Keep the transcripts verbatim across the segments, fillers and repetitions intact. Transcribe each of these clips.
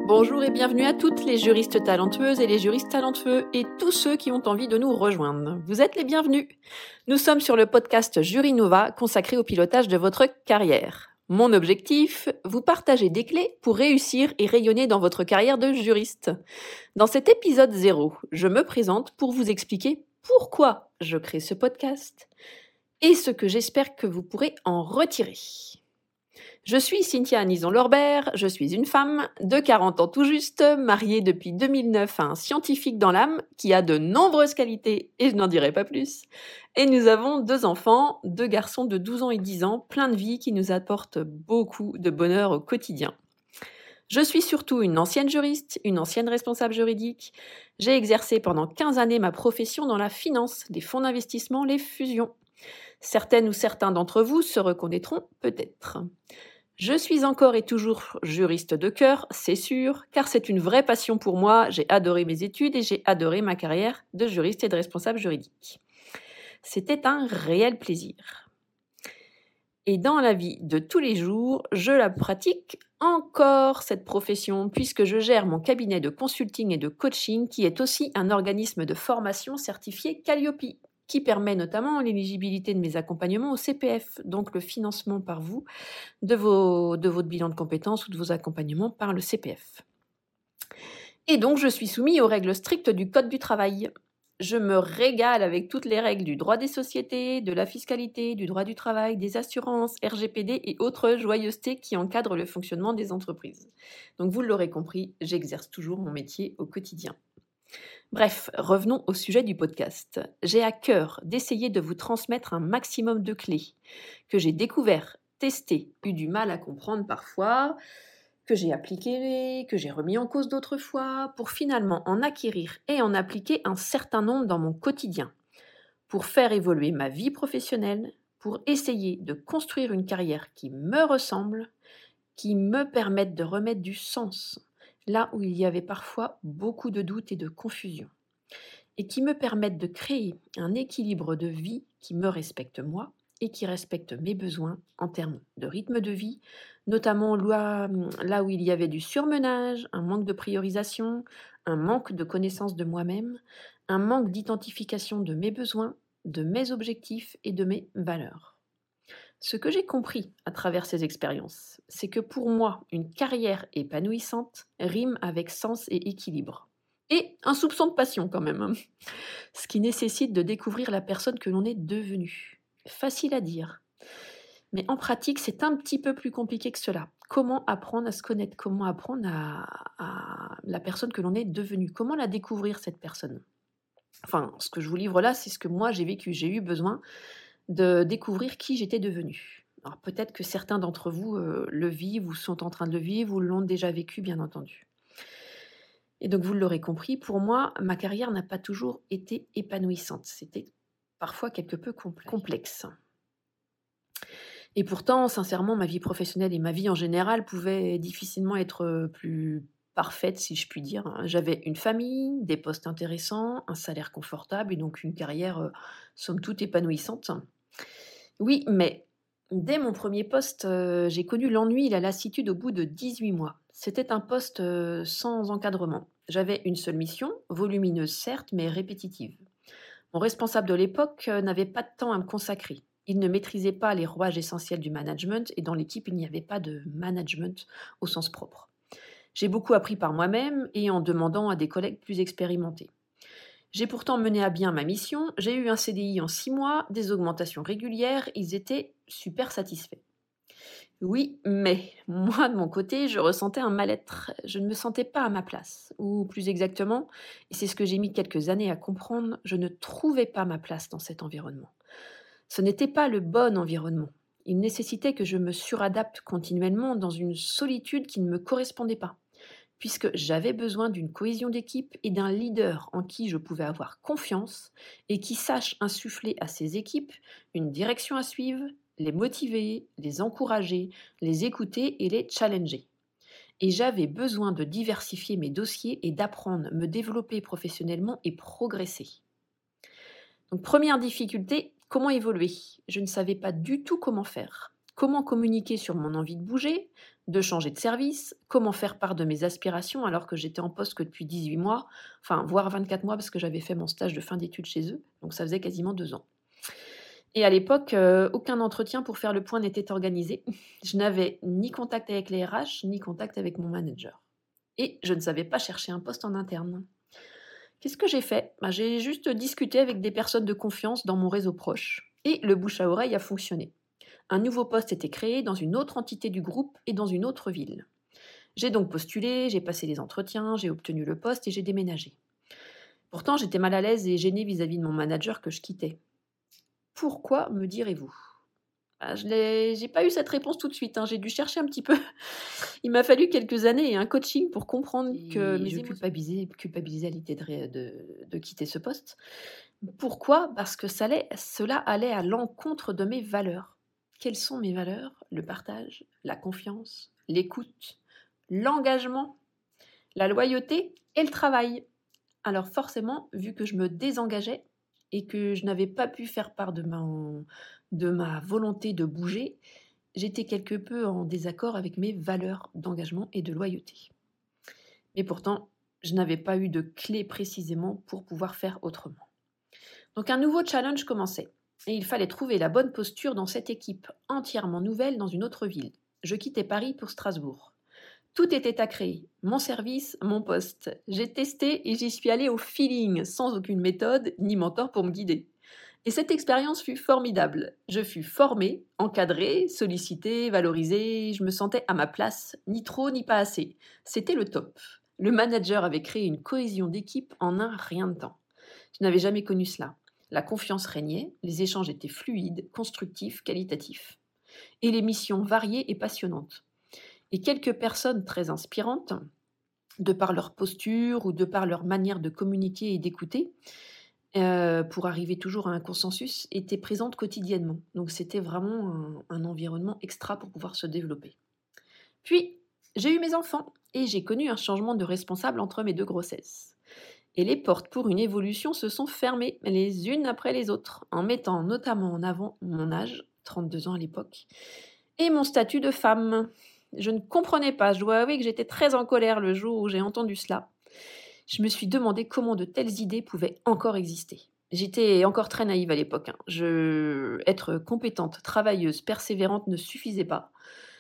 Bonjour et bienvenue à toutes les juristes talentueuses et les juristes talentueux et tous ceux qui ont envie de nous rejoindre. Vous êtes les bienvenus. Nous sommes sur le podcast Jurinova consacré au pilotage de votre carrière. Mon objectif, vous partager des clés pour réussir et rayonner dans votre carrière de juriste. Dans cet épisode zéro, je me présente pour vous expliquer pourquoi je crée ce podcast et ce que j'espère que vous pourrez en retirer. Je suis Cynthia Nison-Lorbert, je suis une femme de quarante ans tout juste, mariée depuis deux mille neuf à un scientifique dans l'âme qui a de nombreuses qualités et je n'en dirai pas plus. Et nous avons deux enfants, deux garçons de douze ans et dix ans, plein de vie qui nous apportent beaucoup de bonheur au quotidien. Je suis surtout une ancienne juriste, une ancienne responsable juridique. J'ai exercé pendant quinze années ma profession dans la finance, les fonds d'investissement, les fusions. Certaines ou certains d'entre vous se reconnaîtront peut-être. Je suis encore et toujours juriste de cœur, c'est sûr, car c'est une vraie passion pour moi. J'ai adoré mes études et j'ai adoré ma carrière de juriste et de responsable juridique. C'était un réel plaisir. Et dans la vie de tous les jours, je la pratique encore, cette profession, puisque je gère mon cabinet de consulting et de coaching, qui est aussi un organisme de formation certifié Calliope, qui permet notamment l'éligibilité de mes accompagnements au C P F, donc le financement par vous de, vos, de votre bilan de compétences ou de vos accompagnements par le C P F. Et donc, je suis soumise aux règles strictes du Code du travail. Je me régale avec toutes les règles du droit des sociétés, de la fiscalité, du droit du travail, des assurances, R G P D et autres joyeusetés qui encadrent le fonctionnement des entreprises. Donc, vous l'aurez compris, j'exerce toujours mon métier au quotidien. Bref, revenons au sujet du podcast. J'ai à cœur d'essayer de vous transmettre un maximum de clés que j'ai découvert, testé, eu du mal à comprendre parfois, que j'ai appliquées, que j'ai remis en cause d'autres fois, pour finalement en acquérir et en appliquer un certain nombre dans mon quotidien, pour faire évoluer ma vie professionnelle, pour essayer de construire une carrière qui me ressemble, qui me permette de remettre du sens là où il y avait parfois beaucoup de doutes et de confusion, et qui me permettent de créer un équilibre de vie qui me respecte moi et qui respecte mes besoins en termes de rythme de vie, notamment là, là où il y avait du surmenage, un manque de priorisation, un manque de connaissance de moi-même, un manque d'identification de mes besoins, de mes objectifs et de mes valeurs. Ce que j'ai compris à travers ces expériences, c'est que pour moi, une carrière épanouissante rime avec sens et équilibre. Et un soupçon de passion quand même, ce qui nécessite de découvrir la personne que l'on est devenue. Facile à dire, mais en pratique, c'est un petit peu plus compliqué que cela. Comment apprendre à se connaître? Comment apprendre à, à la personne que l'on est devenue? Comment la découvrir, cette personne? Enfin, ce que je vous livre là, c'est ce que moi j'ai vécu. J'ai eu besoin de découvrir qui j'étais devenue. Alors peut-être que certains d'entre vous euh, le vivent ou sont en train de le vivre ou l'ont déjà vécu, bien entendu. Et donc vous l'aurez compris, pour moi, ma carrière n'a pas toujours été épanouissante. C'était parfois quelque peu complexe. Et pourtant, sincèrement, ma vie professionnelle et ma vie en général pouvaient difficilement être plus parfaites, si je puis dire. J'avais une famille, des postes intéressants, un salaire confortable et donc une carrière, euh, somme toute, épanouissante. Oui, mais dès mon premier poste, euh, j'ai connu l'ennui et la lassitude au bout de dix-huit mois. C'était un poste euh, sans encadrement. J'avais une seule mission, volumineuse certes, mais répétitive. Mon responsable de l'époque euh, n'avait pas de temps à me consacrer. Il ne maîtrisait pas les rouages essentiels du management et dans l'équipe, il n'y avait pas de management au sens propre. J'ai beaucoup appris par moi-même et en demandant à des collègues plus expérimentés. J'ai pourtant mené à bien ma mission, j'ai eu un C D I en six mois, des augmentations régulières, ils étaient super satisfaits. Oui, mais moi, de mon côté, je ressentais un mal-être. Je ne me sentais pas à ma place. Ou plus exactement, et c'est ce que j'ai mis quelques années à comprendre, je ne trouvais pas ma place dans cet environnement. Ce n'était pas le bon environnement. Il nécessitait que je me suradapte continuellement dans une solitude qui ne me correspondait pas, puisque j'avais besoin d'une cohésion d'équipe et d'un leader en qui je pouvais avoir confiance et qui sache insuffler à ses équipes une direction à suivre, les motiver, les encourager, les écouter et les challenger. Et j'avais besoin de diversifier mes dossiers et d'apprendre, me développer professionnellement et progresser. Donc, première difficulté, comment évoluer? Je ne savais pas du tout comment faire. Comment communiquer sur mon envie de bouger, de changer de service, comment faire part de mes aspirations alors que j'étais en poste que depuis dix-huit mois, enfin voire vingt-quatre mois parce que j'avais fait mon stage de fin d'études chez eux, donc ça faisait quasiment deux ans. Et à l'époque, heu, aucun entretien pour faire le point n'était organisé. Je n'avais ni contact avec les R H, ni contact avec mon manager. Et je ne savais pas chercher un poste en interne. Qu'est-ce que j'ai fait? Bah, j'ai juste discuté avec des personnes de confiance dans mon réseau proche. Et le bouche à oreille a fonctionné. Un nouveau poste était créé dans une autre entité du groupe et dans une autre ville. J'ai donc postulé, j'ai passé les entretiens, j'ai obtenu le poste et j'ai déménagé. Pourtant, j'étais mal à l'aise et gênée vis-à-vis de mon manager que je quittais. Pourquoi, me direz-vous? Bah, je n'ai j'ai pas eu cette réponse tout de suite, hein, j'ai dû chercher un petit peu. Il m'a fallu quelques années et un coaching pour comprendre que Et mes je émotions culpabilisais. culpabilisais à l'idée de ré de de quitter ce poste. Pourquoi? Parce que ça allait cela allait à l'encontre de mes valeurs. Quelles sont mes valeurs? Le partage, la confiance, l'écoute, l'engagement, la loyauté et le travail. Alors forcément, vu que je me désengageais et que je n'avais pas pu faire part de ma de ma volonté de bouger, j'étais quelque peu en désaccord avec mes valeurs d'engagement et de loyauté. Mais pourtant, je n'avais pas eu de clé précisément pour pouvoir faire autrement. Donc un nouveau challenge commençait et il fallait trouver la bonne posture dans cette équipe entièrement nouvelle dans une autre ville. Je quittais Paris pour Strasbourg. Tout était à créer. Mon service, mon poste. J'ai testé et j'y suis allée au feeling, sans aucune méthode ni mentor pour me guider. Et cette expérience fut formidable. Je fus formée, encadrée, sollicitée, valorisée. Je me sentais à ma place, ni trop ni pas assez. C'était le top. Le manager avait créé une cohésion d'équipe en un rien de temps. Je n'avais jamais connu cela. La confiance régnait, les échanges étaient fluides, constructifs, qualitatifs. Et les missions variées et passionnantes. Et quelques personnes très inspirantes, de par leur posture ou de par leur manière de communiquer et d'écouter, euh, pour arriver toujours à un consensus, étaient présentes quotidiennement. Donc c'était vraiment un, un environnement extra pour pouvoir se développer. Puis, j'ai eu mes enfants et j'ai connu un changement de responsable entre mes deux grossesses. Et les portes pour une évolution se sont fermées les unes après les autres, en mettant notamment en avant mon âge, trente-deux ans à l'époque, et mon statut de femme. Je ne comprenais pas, je dois avouer que j'étais très en colère le jour où j'ai entendu cela. Je me suis demandé comment de telles idées pouvaient encore exister. J'étais encore très naïve à l'époque. Hein. Je... Être compétente, travailleuse, persévérante ne suffisait pas.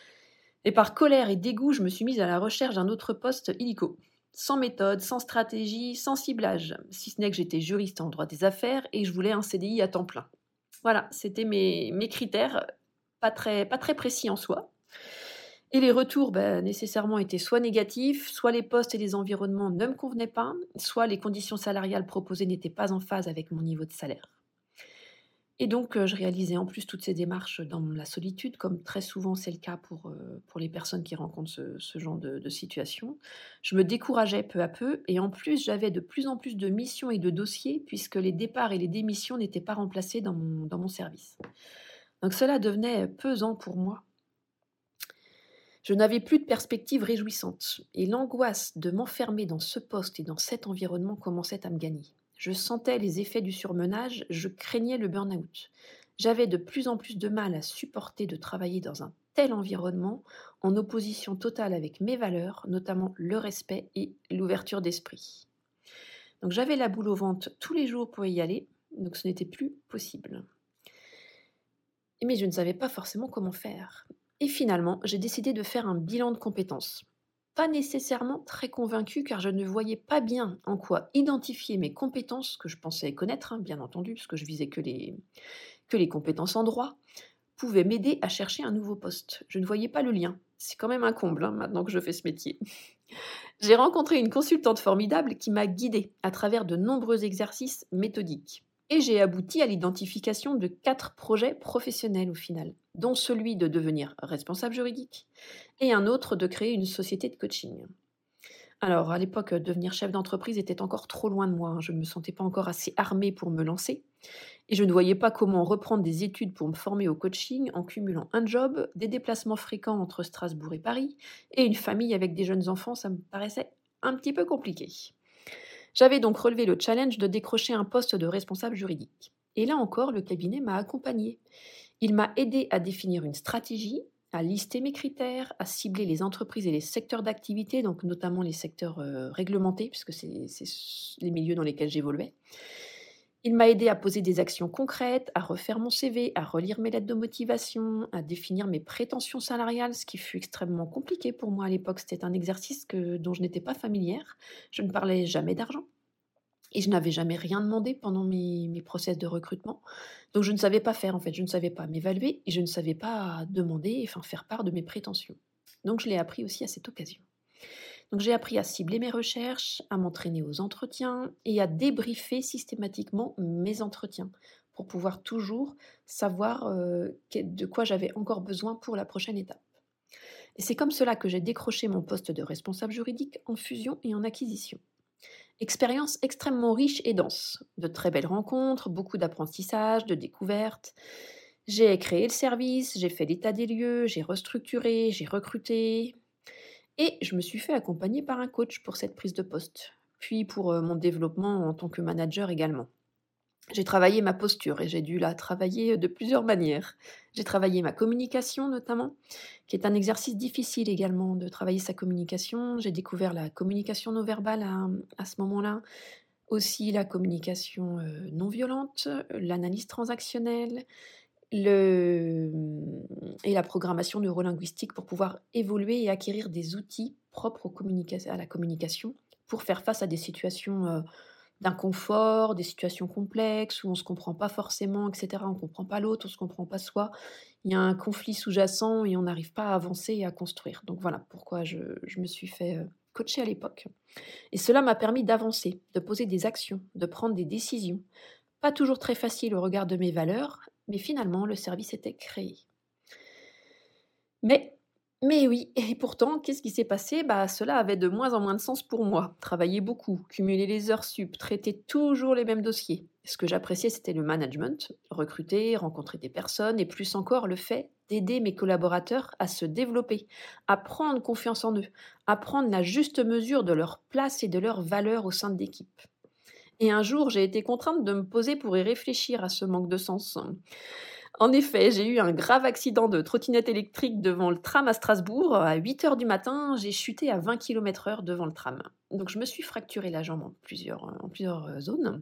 Et par colère et dégoût, je me suis mise à la recherche d'un autre poste illico. Sans méthode, sans stratégie, sans ciblage. Si ce n'est que j'étais juriste en droit des affaires et je voulais un C D I à temps plein. Voilà, c'était mes, mes critères, pas très, pas très précis en soi. Et les retours, bah, nécessairement, étaient soit négatifs, soit les postes et les environnements ne me convenaient pas, soit les conditions salariales proposées n'étaient pas en phase avec mon niveau de salaire. Et donc, euh, je réalisais en plus toutes ces démarches dans la solitude, comme très souvent c'est le cas pour, euh, pour les personnes qui rencontrent ce, ce genre de, de situation. Je me décourageais peu à peu, et en plus, j'avais de plus en plus de missions et de dossiers, puisque les départs et les démissions n'étaient pas remplacés dans mon, dans mon service. Donc cela devenait pesant pour moi. Je n'avais plus de perspective réjouissante, et l'angoisse de m'enfermer dans ce poste et dans cet environnement commençait à me gagner. Je sentais les effets du surmenage, je craignais le burn-out. J'avais de plus en plus de mal à supporter de travailler dans un tel environnement, en opposition totale avec mes valeurs, notamment le respect et l'ouverture d'esprit. Donc j'avais la boule au ventre tous les jours pour y aller, donc ce n'était plus possible. Mais je ne savais pas forcément comment faire. Et finalement, j'ai décidé de faire un bilan de compétences. Pas nécessairement très convaincue car je ne voyais pas bien en quoi identifier mes compétences, que je pensais connaître, hein, bien entendu, parce que je visais que les, que les compétences en droit, pouvaient m'aider à chercher un nouveau poste. Je ne voyais pas le lien. C'est quand même un comble, hein, maintenant que je fais ce métier. J'ai rencontré une consultante formidable qui m'a guidée à travers de nombreux exercices méthodiques. Et j'ai abouti à l'identification de quatre projets professionnels au final, dont celui de devenir responsable juridique et un autre de créer une société de coaching. Alors, à l'époque, devenir chef d'entreprise était encore trop loin de moi. hein. Je ne me sentais pas encore assez armée pour me lancer. Et je ne voyais pas comment reprendre des études pour me former au coaching en cumulant un job, des déplacements fréquents entre Strasbourg et Paris, et une famille avec des jeunes enfants. Ça me paraissait un petit peu compliqué. J'avais donc relevé le challenge de décrocher un poste de responsable juridique. Et là encore, le cabinet m'a accompagnée. Il m'a aidé à définir une stratégie, à lister mes critères, à cibler les entreprises et les secteurs d'activité, donc notamment les secteurs euh, réglementés, puisque c'est c'est les milieux dans lesquels j'évoluais. Il m'a aidé à poser des actions concrètes, à refaire mon C V, à relire mes lettres de motivation, à définir mes prétentions salariales, ce qui fut extrêmement compliqué pour moi à l'époque. C'était un exercice que, dont je n'étais pas familière. Je ne parlais jamais d'argent et je n'avais jamais rien demandé pendant mes, mes process de recrutement. Donc je ne savais pas faire en fait, je ne savais pas m'évaluer et je ne savais pas demander, enfin faire part de mes prétentions. Donc je l'ai appris aussi à cette occasion. Donc j'ai appris à cibler mes recherches, à m'entraîner aux entretiens et à débriefer systématiquement mes entretiens pour pouvoir toujours savoir euh, que- de quoi j'avais encore besoin pour la prochaine étape. Et c'est comme cela que j'ai décroché mon poste de responsable juridique en fusion et en acquisition. Expérience extrêmement riche et dense, de très belles rencontres, beaucoup d'apprentissage, de découvertes. J'ai créé le service, j'ai fait l'état des lieux, j'ai restructuré, j'ai recruté, et je me suis fait accompagner par un coach pour cette prise de poste, puis pour euh, mon développement en tant que manager également. J'ai travaillé ma posture et j'ai dû la travailler de plusieurs manières. J'ai travaillé ma communication notamment, qui est un exercice difficile également de travailler sa communication. J'ai découvert la communication non verbale à, à ce moment-là, aussi la communication euh, non violente, l'analyse transactionnelle, le et la programmation neurolinguistique pour pouvoir évoluer et acquérir des outils propres aux communica à la communication pour faire face à des situations, heu, d'inconfort, des situations complexes où on ne se comprend pas forcément et cetera. On ne comprend pas l'autre, on ne se comprend pas soi. Il y a un conflit sous-jacent et on n'arrive pas à avancer et à construire. Donc voilà pourquoi je je me suis fait, heu, coacher à l'époque et cela m'a permis d'avancer, de poser des actions, de prendre des décisions. Pas toujours très facile au regard de mes valeurs, mais finalement le service était créé. Mais mais oui, et pourtant, qu'est-ce qui s'est passé? Bah, cela avait de moins en moins de sens pour moi. Travailler beaucoup, cumuler les heures sup, traiter toujours les mêmes dossiers. Ce que j'appréciais, c'était le management, recruter, rencontrer des personnes et plus encore le fait d'aider mes collaborateurs à se développer, à prendre confiance en eux, à prendre la juste mesure de leur place et de leur valeur au sein de l'équipe. Et un jour, j'ai été contrainte de me poser pour y réfléchir à ce manque de sens. En effet, j'ai eu un grave accident de trottinette électrique devant le tram à Strasbourg. À huit heures du matin, j'ai chuté à vingt kilomètres heure devant le tram. Donc je me suis fracturé la jambe en plusieurs, en plusieurs euh, zones.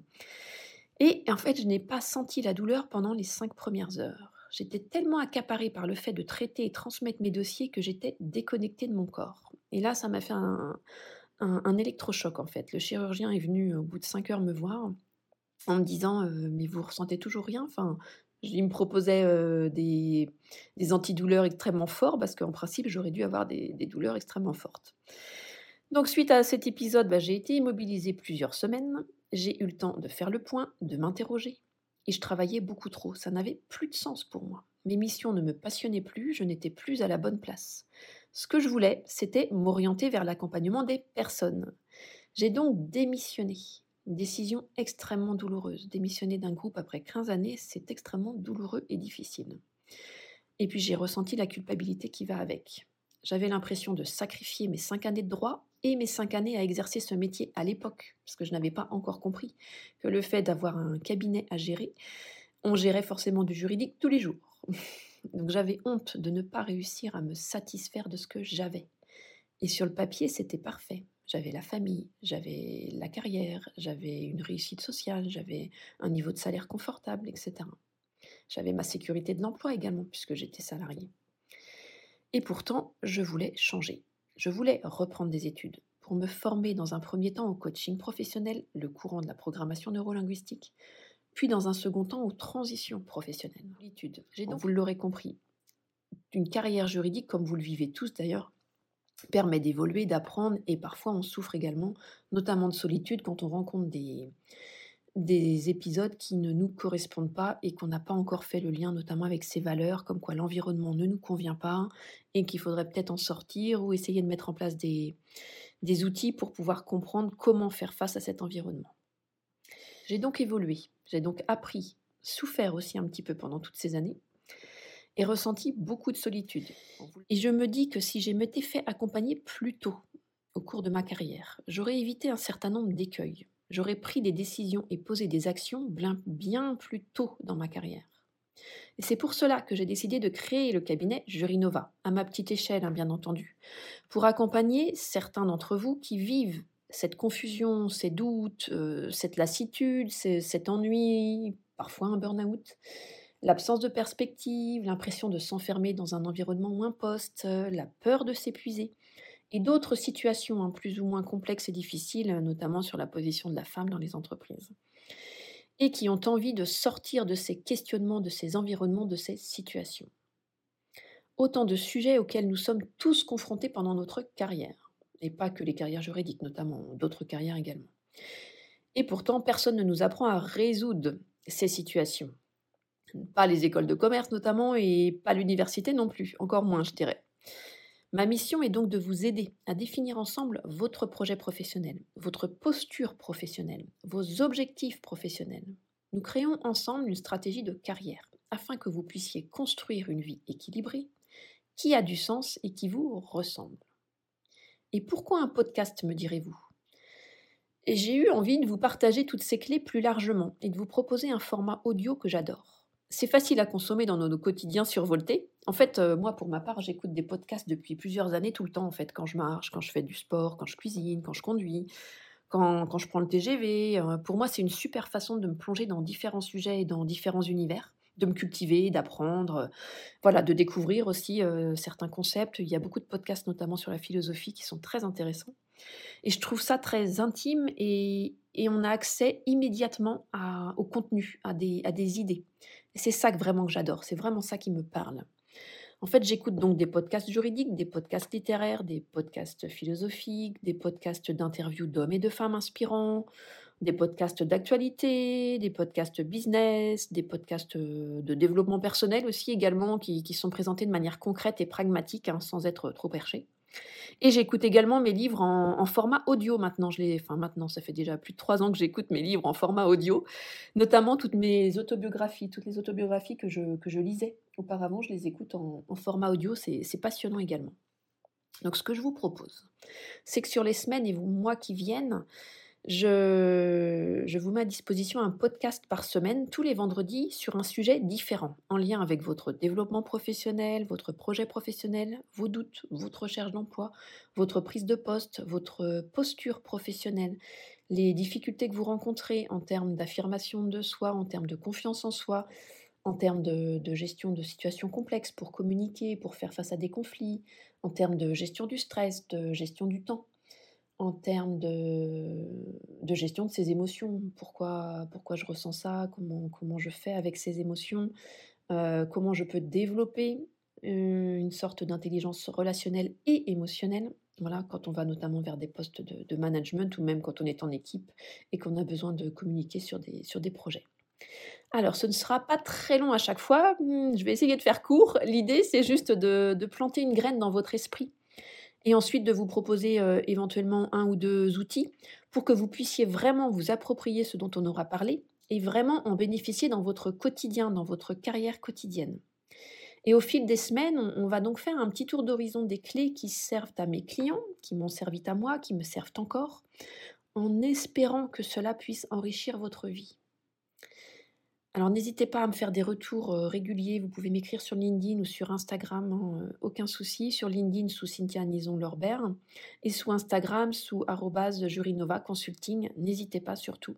Et en fait, je n'ai pas senti la douleur pendant les cinq premières heures. J'étais tellement accaparée par le fait de traiter et transmettre mes dossiers que j'étais déconnectée de mon corps. Et là, ça m'a fait un, un, un électrochoc en fait. Le chirurgien est venu au bout de cinq heures me voir en me disant, heu: «Mais vous ressentez toujours rien?» Enfin, j il me proposait, heu, des des antidouleurs extrêmement forts parce qu'en principe, j'aurais dû avoir des des douleurs extrêmement fortes. Donc suite à cet épisode, bah, j'ai été immobilisée plusieurs semaines. J'ai eu le temps de faire le point, de m'interroger et je travaillais beaucoup trop. Ça n'avait plus de sens pour moi. Mes missions ne me passionnaient plus, je n'étais plus à la bonne place. Ce que je voulais, c'était m'orienter vers l'accompagnement des personnes. J'ai donc démissionné. Une décision extrêmement douloureuse. Démissionner d'un groupe après quinze années, c'est extrêmement douloureux et difficile. Et puis j'ai ressenti la culpabilité qui va avec. J'avais l'impression de sacrifier mes cinq années de droit et mes cinq années à exercer ce métier à l'époque, parce que je n'avais pas encore compris que le fait d'avoir un cabinet à gérer, on gérait forcément du juridique tous les jours. Donc j'avais honte de ne pas réussir à me satisfaire de ce que j'avais. Et sur le papier, c'était parfait. J'avais la famille, j'avais la carrière, j'avais une réussite sociale, j'avais un niveau de salaire confortable, et cetera. J'avais ma sécurité de l'emploi également, puisque j'étais salariée. Et pourtant, je voulais changer. Je voulais reprendre des études pour me former dans un premier temps au coaching professionnel, le courant de la programmation neurolinguistique, puis dans un second temps aux transitions professionnelles. L'étude. J'ai donc, vous l'aurez compris, une carrière juridique, comme vous le vivez tous d'ailleurs, permet d'évoluer, d'apprendre et parfois on souffre également, notamment de solitude quand on rencontre des, des épisodes qui ne nous correspondent pas et qu'on n'a pas encore fait le lien notamment avec ses valeurs, comme quoi l'environnement ne nous convient pas et qu'il faudrait peut-être en sortir ou essayer de mettre en place des, des outils pour pouvoir comprendre comment faire face à cet environnement. J'ai donc évolué, j'ai donc appris, souffert aussi un petit peu pendant toutes ces années et ressenti beaucoup de solitude. Et je me dis que si je m'étais fait accompagner plus tôt au cours de ma carrière, j'aurais évité un certain nombre d'écueils. J'aurais pris des décisions et posé des actions bien, bien plus tôt dans ma carrière. Et c'est pour cela que j'ai décidé de créer le cabinet Jurinova, à ma petite échelle, hein, bien entendu, pour accompagner certains d'entre vous qui vivent cette confusion, ces doutes, euh, cette lassitude, ces- cet ennui, parfois un burn-out, l'absence de perspective, l'impression de s'enfermer dans un environnement ou un poste, euh, la peur de s'épuiser, et d'autres situations, hein, plus ou moins complexes et difficiles, euh, notamment sur la position de la femme dans les entreprises, et qui ont envie de sortir de ces questionnements, de ces environnements, de ces situations. Autant de sujets auxquels nous sommes tous confrontés pendant notre carrière, et pas que les carrières juridiques, notamment d'autres carrières également. Et pourtant, personne ne nous apprend à résoudre ces situations. Pas les écoles de commerce notamment, et pas l'université non plus, encore moins je dirais. Ma mission est donc de vous aider à définir ensemble votre projet professionnel, votre posture professionnelle, vos objectifs professionnels. Nous créons ensemble une stratégie de carrière afin que vous puissiez construire une vie équilibrée, qui a du sens et qui vous ressemble. Et pourquoi un podcast, me direz-vous ? Et j'ai eu envie de vous partager toutes ces clés plus largement et de vous proposer un format audio que j'adore. C'est facile à consommer dans nos, nos quotidiens survoltés. En fait, euh, moi, pour ma part, j'écoute des podcasts depuis plusieurs années, tout le temps, en fait, quand je marche, quand je fais du sport, quand je cuisine, quand je conduis, quand, quand je prends le T G V. Euh, pour moi, c'est une super façon de me plonger dans différents sujets et dans différents univers, de me cultiver, d'apprendre, euh, voilà, de découvrir aussi euh, certains concepts. Il y a beaucoup de podcasts, notamment sur la philosophie, qui sont très intéressants. Et je trouve ça très intime et, et on a accès immédiatement à, au contenu, à des, à des idées. Et c'est ça que vraiment que j'adore, c'est vraiment ça qui me parle. En fait, j'écoute donc des podcasts juridiques, des podcasts littéraires, des podcasts philosophiques, des podcasts d'interviews d'hommes et de femmes inspirants, des podcasts d'actualité, des podcasts business, des podcasts euh, de développement personnel aussi également, qui, qui sont présentés de manière concrète et pragmatique, hein, sans être trop perchés. Et j'écoute également mes livres en, en format audio maintenant. Je les, enfin maintenant, ça fait déjà plus de trois ans que j'écoute mes livres en format audio, notamment toutes mes autobiographies, toutes les autobiographies que je, que je lisais auparavant, je les écoute en, en format audio. C'est, c'est passionnant également. Donc ce que je vous propose, c'est que sur les semaines et mois qui viennent, je, je vous mets à disposition un podcast par semaine, tous les vendredis, sur un sujet différent, en lien avec votre développement professionnel, votre projet professionnel, vos doutes, votre recherche d'emploi, votre prise de poste, votre posture professionnelle, les difficultés que vous rencontrez en termes d'affirmation de soi, en termes de confiance en soi, en termes de, de gestion de situations complexes pour communiquer, pour faire face à des conflits, en termes de gestion du stress, de gestion du temps, en termes de, de gestion de ses émotions. Pourquoi, pourquoi je ressens ça, comment, comment je fais avec ces émotions, euh, comment je peux développer euh, une sorte d'intelligence relationnelle et émotionnelle. Voilà, quand on va notamment vers des postes de, de management ou même quand on est en équipe et qu'on a besoin de communiquer sur des, sur des projets. Alors, ce ne sera pas très long à chaque fois, je vais essayer de faire court. L'idée, c'est juste de, de planter une graine dans votre esprit et ensuite de vous proposer euh, éventuellement un ou deux outils pour que vous puissiez vraiment vous approprier ce dont on aura parlé et vraiment en bénéficier dans votre quotidien, dans votre carrière quotidienne. Et au fil des semaines, on, on va donc faire un petit tour d'horizon des clés qui servent à mes clients, qui m'ont servi à moi, qui me servent encore, en espérant que cela puisse enrichir votre vie. Alors n'hésitez pas à me faire des retours euh, réguliers, vous pouvez m'écrire sur LinkedIn ou sur Instagram, hein, euh, aucun souci. Sur LinkedIn sous Cynthia Nison-Lorbert et sous Instagram sous arobase Jurinova Consulting, n'hésitez pas surtout.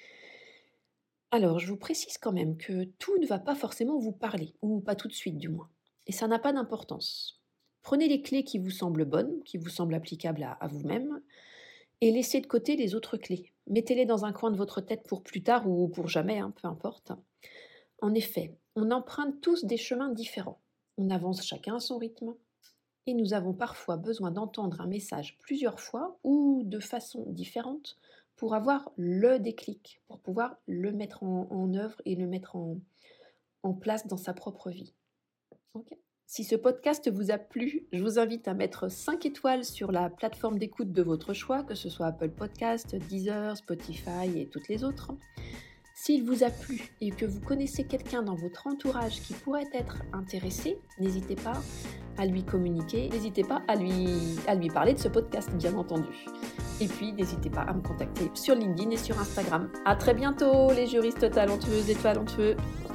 Alors je vous précise quand même que tout ne va pas forcément vous parler, ou pas tout de suite du moins, et ça n'a pas d'importance. Prenez les clés qui vous semblent bonnes, qui vous semblent applicables à, à vous-même, et laissez de côté les autres clés. Mettez-les dans un coin de votre tête pour plus tard ou pour jamais, hein, peu importe. En effet, on emprunte tous des chemins différents. On avance chacun à son rythme. Et nous avons parfois besoin d'entendre un message plusieurs fois ou de façon différente pour avoir le déclic, pour pouvoir le mettre en, en œuvre et le mettre en, en place dans sa propre vie. Okay. Si ce podcast vous a plu, je vous invite à mettre cinq étoiles sur la plateforme d'écoute de votre choix, que ce soit Apple Podcast, Deezer, Spotify et toutes les autres. S'il vous a plu et que vous connaissez quelqu'un dans votre entourage qui pourrait être intéressé, n'hésitez pas à lui communiquer, n'hésitez pas à lui, à lui parler de ce podcast, bien entendu. Et puis, n'hésitez pas à me contacter sur LinkedIn et sur Instagram. À très bientôt, les juristes talentueuses et talentueux.